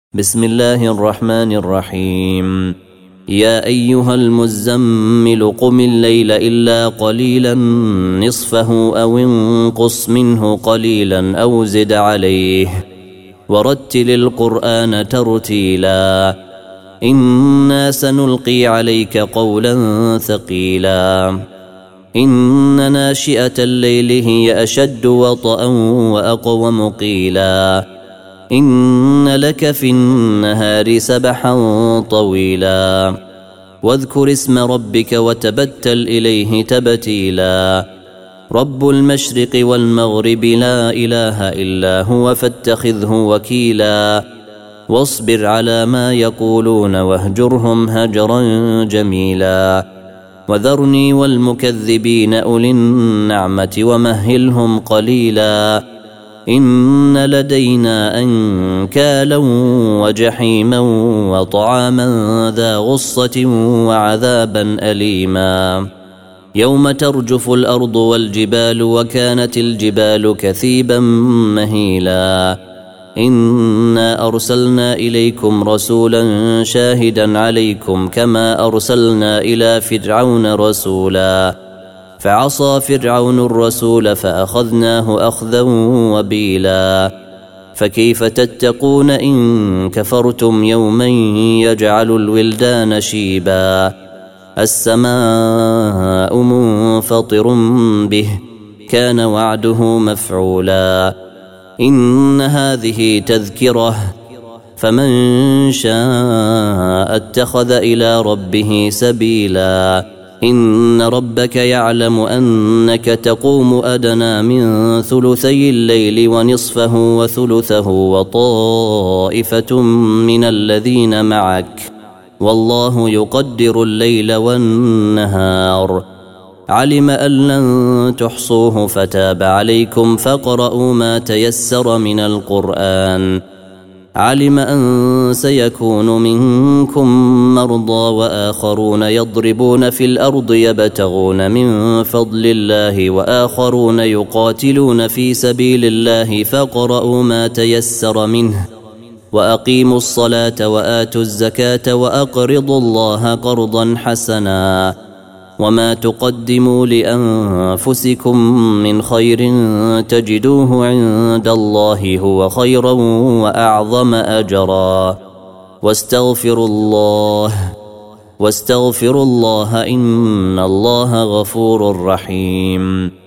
بسم الله الرحمن الرحيم. يا أيها المزمل قم الليل إلا قليلا نصفه أو انقص منه قليلا أو زد عليه ورتل القرآن ترتيلا إنا سنلقي عليك قولا ثقيلا إن ناشئة الليل هي أشد وطئا وأقوم قيلا إن لك في النهار سبحا طويلا واذكر اسم ربك وتبتل إليه تبتيلا رب المشرق والمغرب لا إله إلا هو فاتخذه وكيلا واصبر على ما يقولون واهجرهم هجرا جميلا وذرني والمكذبين أولي النعمة ومهلهم قليلا إن لدينا أنكالا وجحيما وطعاما ذا غصة وعذابا أليما يوم ترجف الأرض والجبال وكانت الجبال كثيبا مهيلا إنا أرسلنا إليكم رسولا شاهدا عليكم كما أرسلنا إلى فرعون رسولا فعصى فرعون الرسول فأخذناه أخذا وبيلا فكيف تتقون إن كفرتم يوما يجعل الولدان شيبا السماء منفطر به كان وعده مفعولا إن هذه تذكرة فمن شاء اتخذ إلى ربه سبيلا إن ربك يعلم أنك تقوم أدنى من ثلثي الليل ونصفه وثلثه وطائفة من الذين معك والله يقدر الليل والنهار علم أن لن تحصوه فتاب عليكم فاقرؤوا ما تيسر من القرآن علم أن سيكون منكم مرضى وآخرون يضربون في الأرض يبتغون من فضل الله وآخرون يقاتلون في سبيل الله فاقرؤوا ما تيسر منه وأقيموا الصلاة وآتوا الزكاة وأقرضوا الله قرضا حسنا وما تقدموا لأنفسكم من خير تجدوه عند الله هو خيرا وأعظم أجرا واستغفروا الله إن الله غفور رحيم.